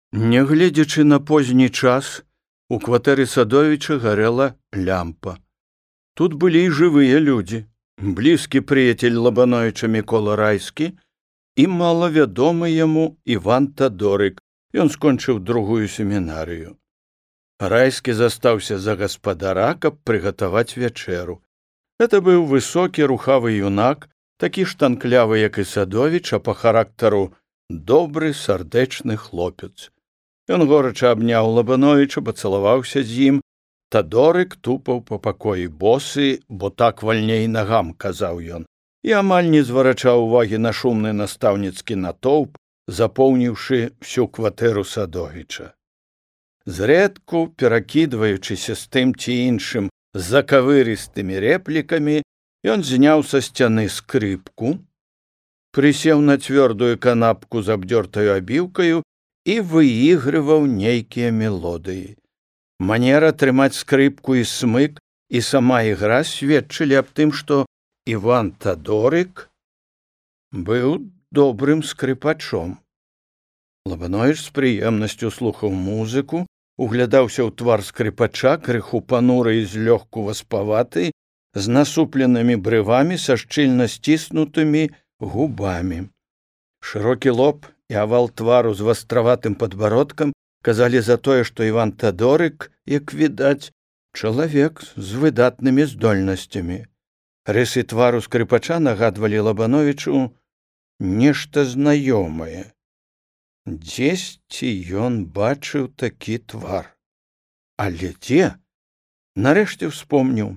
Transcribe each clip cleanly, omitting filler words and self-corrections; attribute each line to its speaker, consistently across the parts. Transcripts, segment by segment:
Speaker 1: Нягледзячы на позні час, у кватэры Садовіча гарэла лямпа. Тут былі і жывыя людзі, блізкі прыяцель Лабановіча Мікола Райскі і малавядомы яму Іван Тадорык. Ён скончыў другую семінарыю. Райскі застаўся за гаспадара, каб прыгатаваць вячэру. Гэта быў высокі рухавы юнак, такі ж танклявы, як і Садовіч, а па характару добры, сардэчны хлопец. Ён горача абняў Лабановіча, пацалаваўся з ім. Тадорык тупаў па пакоі босы, бо так вальней нагам, казаў ён, і амаль не зварачаў увагі на шумны настаўніцкі натоўп, запоўніўшы всю кватэру Садовіча. Зрэдку, перакідваючыся з тым ці іншым закавырыстымі рэплікамі, ён зняў са сцяны скрыпку, прысеў на цвёрдую канапку з абдёртаю абіўкаю і выігрываў нейкія мелодыі. Манера трымаць скрыпку і смык і сама ігра сведчылі аб тым, што Іван Тадорык быў добрым скрыпачом. Лабановіч з прыемнасцю слухаў музыку, углядаўся ў твар скрыпача, крыху пануры і злёгку васпаваты, з насупленымі брывамі, са шчыльна сціснутымі губамі. Шырокі лоб і авал твару з вастраватым падбародкам казалі за тое, што Іван Тадорык, як відаць, чалавек з выдатнымі здольнасцямі. Рысы твару скрыпача нагадвалі Лабановічу нешта знаёмае. Дзесьці ён бачыў такі твар. Але дзе? Нарэшце ўспомніў.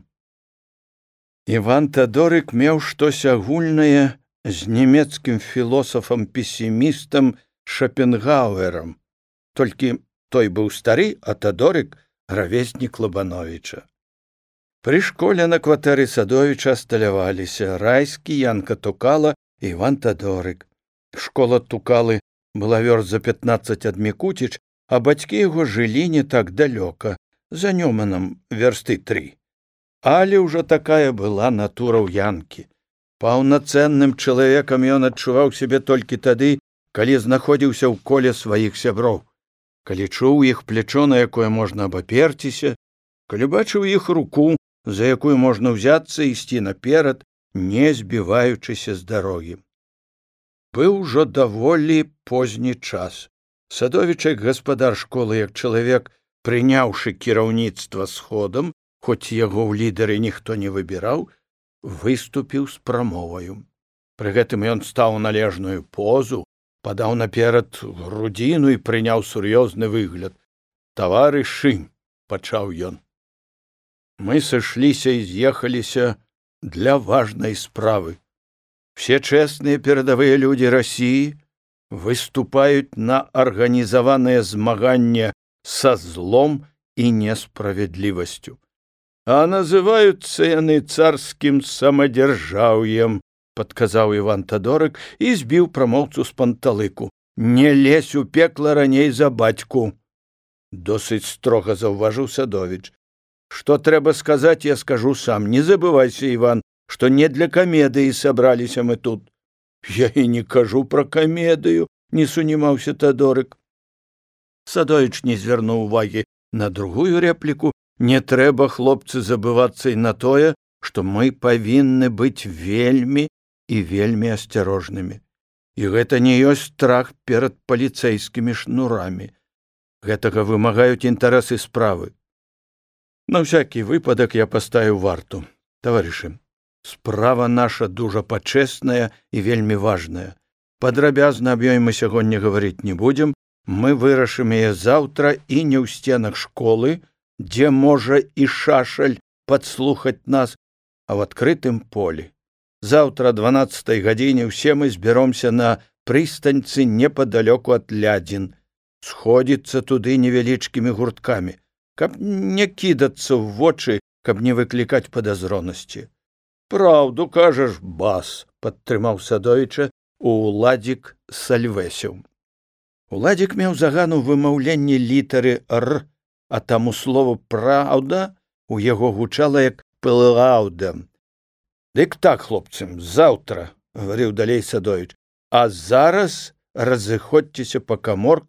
Speaker 1: Іван Тадорык меў штось агульнае з нямецкім філосафам-песімістам Шопенгауэрам. Толькі той быў стары, а Тадорык — равеснік Лабановіча. Пры школе на кватэры Садовіча асталяваліся Райскі, Янка Тукала і Іван Тадорык. Школа Тукалы была вёрст за 15 ад Мікуціч, а бацькі яго жылі не так далёка, за Нёманам вёрсты 3. Але ўжо такая была натура ў Янкі. Паўнацэнным чалавекам ён адчуваў сябе толькі тады, калі знаходзіўся ў коле сваіх сяброў, калі чуў іх плячо, на якое можна абаперціся, калі бачыў іх руку, за якую можна ўзяцца і ісці наперад, не збіваючыся з дарогі. Быў ужо даволі позні час. Садовіч, як гаспадар школы, як чалавек, прыняўшы кіраўніцтва сходам, хоць яго ў лідары ніхто не выбіраў, выступіў з прамоваю. Пры гэтым ён стаў належную позу, падаў наперад грудзіну і прыняў сур'ёзны выгляд. «Таварышы», — пачаў ён, — «мы сышліся і з'ехаліся для важнай справы. Все честные передовые люди России выступают на организованное змаганне со злом и несправедливостью. А называются яны царским самодержавием», — подказал Иван Тадорык и сбил промоўцу с панталыку. «Не лезь у пекло раней за батьку», — досыць строго заўважыў Садович. «Что трэба сказать, я скажу сам. Не забывайся, Иван, что не для камедыі сабраліся мы тут». «Я і не кажу пра камедыю», — не сунімаўся Тадорык. Садовіч не звярнуў увагі на другую рэпліку. «Не трэба, хлопцы, забывацца і на тое, што мы павінны быць вельмі і вельмі асцярожнымі. І гэта не ёсць страх перад паліцэйскімі шнурамі. Гэтага вымагаюць інтарэсы справы. На всякі выпадак я паставіў варту. Таварышы, справа наша дужа пачэсная і вельмі важная. Падрабязна аб ёй мы сягоння гаварыць не будзем. Мы вырашым яе заўтра і не ў сценах школы, дзе можа і шашаль падслухаць нас, а в адкрытым полі. Заўтра 12 гадзіне ўсе мы збяромся на прыстаньцы непадалёку ад Лядзін. Сходзіцца туды невялічкімі гурткамі, каб не кідацца ў вочы, каб не выклікаць падазронасці». «Праўду кажаш, бас», — падтрымаў Садовіча Уладзік Сальвэсеў. Уладзік меў заган у вымаўленні літары «р», а таму слово «праўда» у яго гучала як «плаўда». «Дык так, хлопцам, заўтра», — гаварыў далей Садовіч, «а зараз разыходзьцеся па каморках,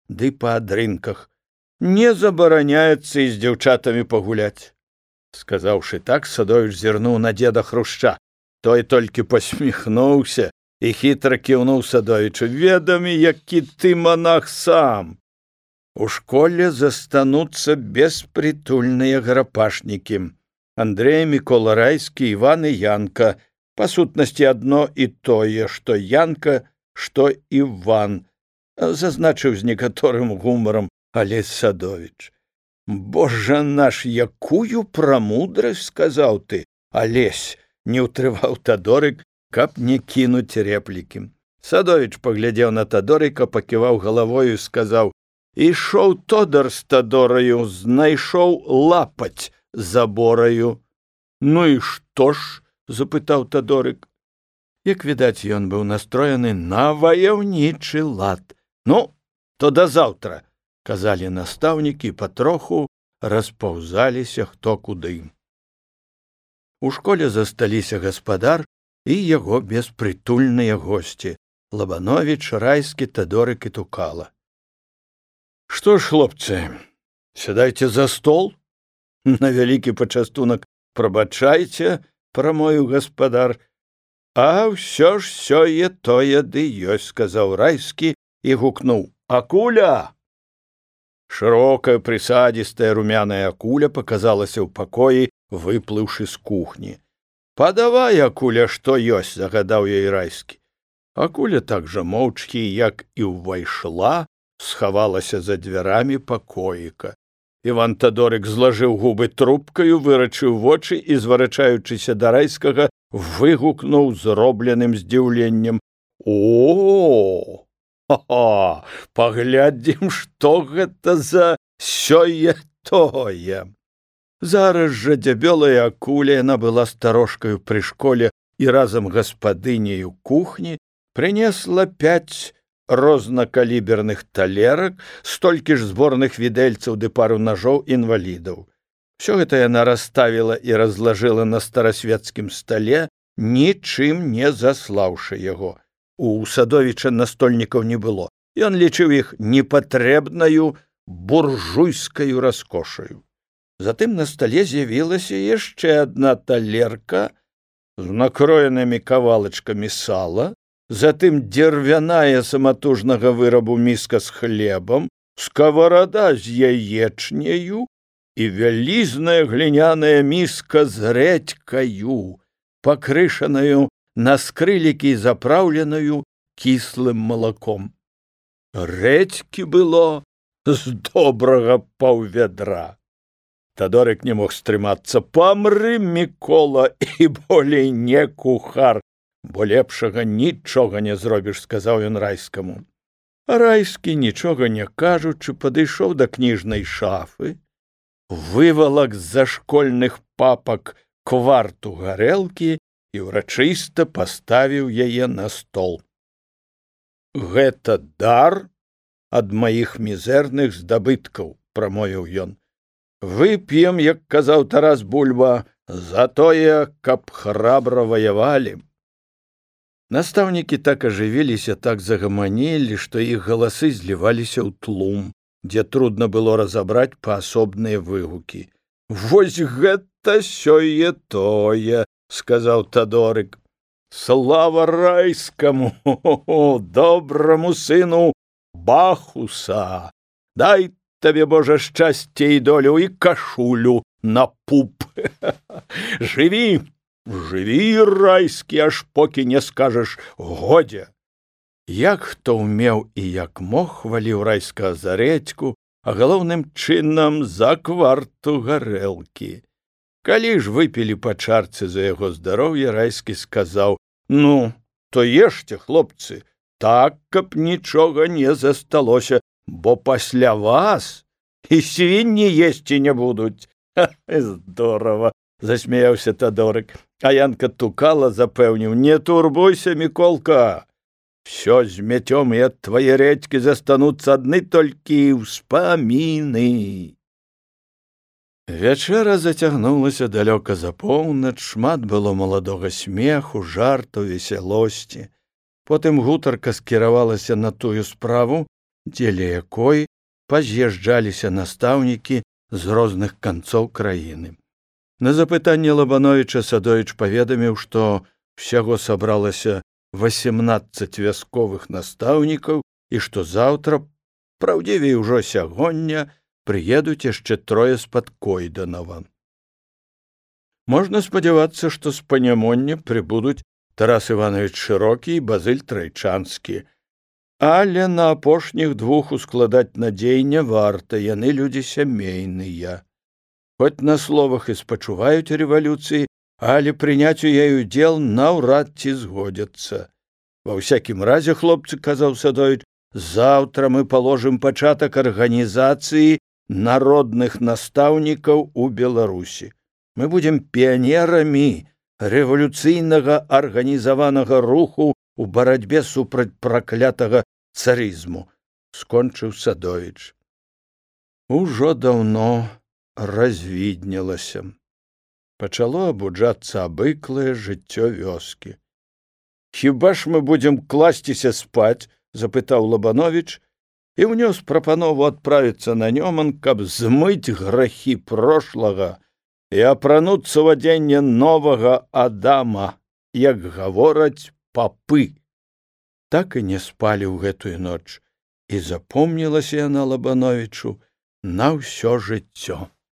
Speaker 1: ды па адрынках. Не забараняецца і з дзяўчатамі пагуляць. Сказаўшы так, Садовіч зірнуў на дзеда Хрушча. Той толькі пасміхнуўся і хітра кіўнуў Садовічу. Ведамі, які ты манах сам. У школе застануцца беспрытульныя грапашнікі. Андрэй, Мікола Райскі, Іван і Янка. Па сутнасці адно і тое, што Янка, што Іван, зазначыў з некаторым гумарам Алесь Садовіч. Божа наш, якую прамудрасць, сказаў ты, Алесь, не ўтрываў Тадорык, каб не кінуць рэплікі. Садовіч паглядзеў на Тадорыка, паківаў галавою і сказаў: ішоў Тодар з Тадораю, знайшоў лапаць за бораю. Ну і што ж? Запытаў Тадорык. Як відаць, ён быў настроены на ваяўнічы лад. Ну, то да заўтра, казалі настаўнікі, патроху распаўзаліся хто куды. У школе засталіся гаспадар і яго беспрытульныя госці Лабановіч, Райскі, Тадорык і Тукала. Што ж, хлопцы, сядайце за стол. На вялікі пачастунак прабачайце, прамовіў гаспадар. А ўсё ж сёе-тое ды ёсць, сказаў Райскі і гукнуў: Акуля! Шырокая, прысадзістая, румяная акуля паказалася ў пакоі, выплыўшы з кухні. Падавай, акуля, што ёсць, загадаў ёй Райскі. Акуля так жа моўчкі, як і ўвайшла, схавалася за дзвярамі пакоіка. Іван Тадорык злажыў губы трубкаю, вырачыў вочы і, зварачаючыся да Райскага, выгукнуў зробленым здзіўленнем: О! Ха-ха! Паглядзім, што гэта за сёе-тое. Зараз жа дзябёлая акуля, яна была старошкаю пры школе і разам гаспадыняю кухні, прынесла 5 рознакаліберных талерак, столькі ж зборных відэльцаў ды пару нажоў інвалідаў. Усё гэта яна расставіла і разлажыла на старасвецкім стале, нічым не заслаўшы яго. У Садовіча настольнікаў не было. Ён лічыў іх непатрэбнаю буржуйскаю раскошаю. Затым на стале з'явілася яшчэ адна талерка з накроенымі кавалачкамі сала, затым дзервяная саматужнага вырабу міска з хлебам, скаварада з яечняю і вялізная гліняная міска з рэдькаю, пакрышанаю на скрылікі, запраўленую кіслым малаком. Рэдькі было з добрага паўвядра. Тадорык не мог стрымацца. Памры, Мікола, і болей не кухар, бо лепшага нічога не зробіш, сказаў ён Райскаму. А Райскі, нічога не кажучы, падышоў да кніжнай шафы, вывалак з-за школьных папак кварту гарэлкі і ўрачыста паставіў яе на стол. Гэта дар ад маіх мізэрных здабыткаў, прамовіў ён. Вып'ем, як казаў Тарас Бульба, за тое, каб храбра ваявалі. Настаўнікі так ажывіліся, так загаманілі, што іх галасы зліваліся ў тлум, дзе трудна было разабраць паасобныя выгукі. Вось гэта сёе-тое, сказаў Тадорык. Слава Райскаму, добраму сыну Бахуса! Дай табе, Божа, шчасце і долю і кашулю на пуп. Жыві, жыві, Райскі, аж покі не скажаш годзе. Як хто ўмеў і як мог, хваліў Райскага за рэдзьку, а галоўным чынам за кварту гарэлкі. Калі ж выпілі па чарцы за яго здароўе, Райскі сказаў: ну, то ешце, хлопцы, так, каб нічога не засталося, бо пасля вас і свінні есці не будуць. Здорава, засмяяўся Тадорык. А Янка Тукала запэўніў: не турбуйся, Міколка, всё змяцём, і ад твае рэдзькі застануцца адны толькі ўспаміны. Вячэра зацягнулася далёка за поўнач, шмат было маладога смеху, жарту, весялосці. Потым гутарка скіравалася на тую справу, дзеля якой паз'язджаліся настаўнікі з розных канцоў краіны. На запытанне Лабановіча Садовіч паведаміў, што ўсяго сабралася 18 вясковых настаўнікаў і што заўтра, праўдзівей ужо сягоння, прыедуць яшчэ 3 з-пад Койданава. Можна спадзявацца, што з Панямоння прыбудуць Тарас Іванович Шырокі і Базыль Трайчанскі, але на апошніх 2 ускладаць надзей не варта, яны людзі сямейныя. Хоць на словах і спачуваюць рэвалюцыі, але прыняць у яе удзел наўрад ці згодзяцца. Ва ўсякім разе, хлопцы, казаў Садовіч, заўтра мы паложым пачатак арганізацыі народных настаўнікаў у Беларусі. Мы будзем піянерамі рэвалюцыйнага арганізаванага руху у барацьбе супраць праклятага царызму, скончыў Садовіч. Ужо даўно развіднелася. Пачало абуджацца абыклае жыццё вёскі. «Хіба ж мы будзем класціся спаць?» – запытаў Лабановіч і ўнёс прапанову адправіцца на Нёман, каб змыць грахі прошлага і апрануцца ў адзенне новага Адама, як гавораць папы. Так і не спалі ў гэтую ноч, і запомнілася яна Лабановічу на ўсё жыццё.